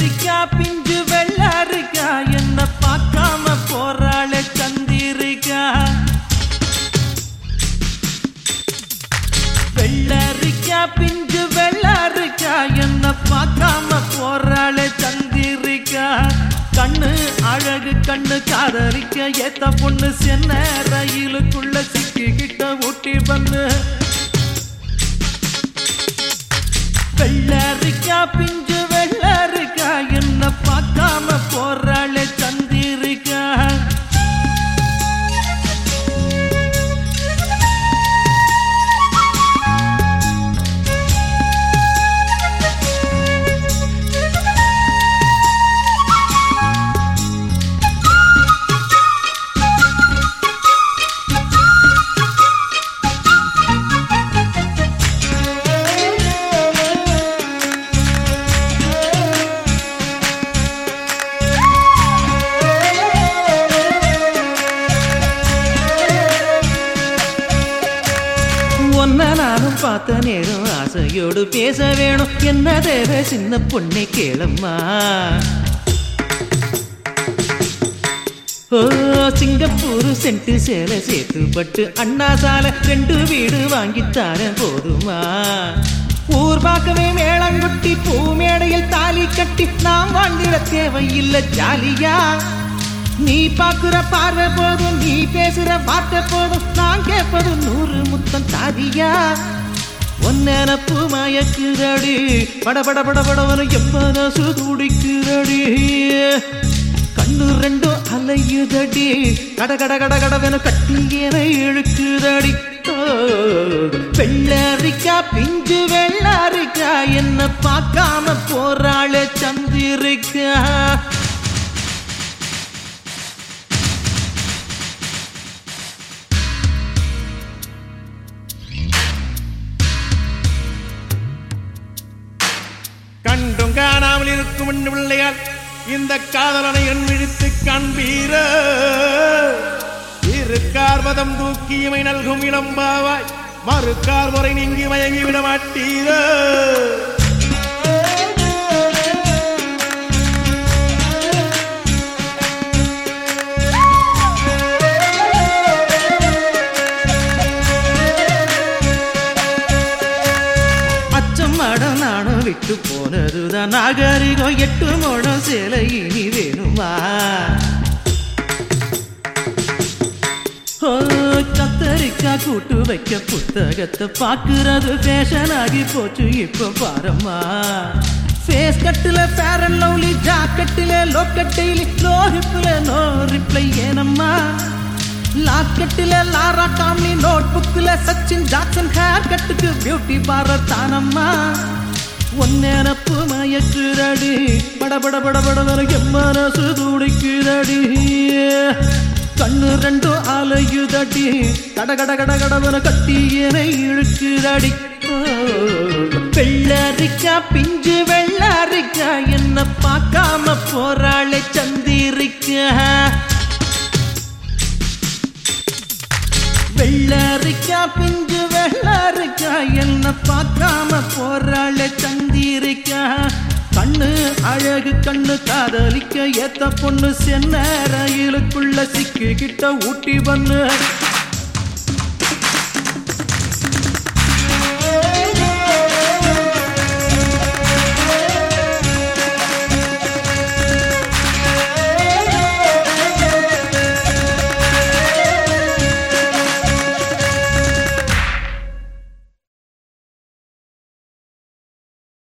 வெள்ளரிக்கா பிஞ்சு வெள்ளரிக்கா என்ன பார்க்காம போறாளே சந்திரிக்கா. வெள்ளரிக்கா பிஞ்சு வெள்ளரிக்கா என்ன பார்க்காம போறாளே சந்திரிக்கா. கண்ணு அழகு கண்ணு காதலிக்க ஏத்த பொண்ணு சென்ன ரயிலுக்குள்ள சிக்கிக்கிட்ட ஊட்டி பண்ணு. வெள்ளரிக்கா பிஞ்சு வெள்ளரிக்கா என்ன பார்க்காம போறாளே சந்திரிக்கா. ஒன்ன நானும் பார்த்த நேரம் ஆசையோடு பேச வேணும். என்ன தேவை சின்ன பொண்ணை கேளம்மா. ஓ சிங்கப்பூர் சென்ட்டு சேலை சேர்த்து பட்டு அண்ணா சாலை 2 வீடு வாங்கித்தார போதுமா. ஊர் பார்க்கவே மேளங்குட்டி பூ மேடையில் தாலி கட்டி நாம் வாழ்ந்திட தேவையில்லை ஜாலியா. நீ பாக்குற பார்வை போதும் நீ பேசுற வார்த்தை போதும் நான் கேட்பது 100 முத்தம் தாதியா. ஒன்னப்பு மயக்குதடி படபட படபடவன எம்மனசு துடிக்குதடி. கண்ணு 2 அலையுதடி கட கட கட கடவென கட்டியன இழுக்குதடி. வெள்ளரிக்கா பிஞ்சு வெள்ளரிக்கா என்ன பார்க்காம போறாளே சந்திரிக்கா. கண்டும் காணாமல் இருக்கும் பிள்ளையால் இந்த காதலனை என் விழித்து காண்பீர. இருக்கார் மதம் தூக்கி இமை நல்கும் இளம்பாவாய் மறுக்கார் முறை நீங்கி மயங்கி விட மாட்டீர. நானும் விட்டு போனதுதான் நாகரிகம் 8 முழம் சேலை இனி வேணுமா. கத்தரிக்கா கூட்டு வைக்க புத்தகத்தை பாக்குறது ஃபேஷன் ஆகி போச்சு இப்ப பாரம்மா. ஃபேஸ் கட்டுல ஃபேர் அண்ட் லவ்லி ஜாக்கெட்டில லோக்கட்டையில லோ ஹிப்ல நோ ரிப்ளை ஏனம்மா. லாக்கெட்டில லாரா காம்லி நோட் புக்ல சச்சின் ஜாக்சன் ஹேர் கட்டுக்கு பியூட்டி பார்லர் தானம்மா. ஒன்னப்பு மயக்குதடி படபட படபட எம்மனசு துடிக்குதடி. கண்ணு 2 அலையுதடி கட கட கட கடவன கட்டியன இழுக்குதடி. வெள்ளரிக்கா பிஞ்சு வெள்ளரிக்கா என்ன பார்க்காம போறாளே சந்திரிக்கா. வெள்ளரிக்கா பிஞ்சு வெள்ளரிக்கா என்ன பார்க்காம போறாளே சந்திரிக்கா. கண்ணு அழகு கண்ணு காதலிக்க ஏத்த பொண்ணு சென்ன ரயிலுக்குள்ள சிக்கிக்கிட்ட ஊட்டி பண்ணு.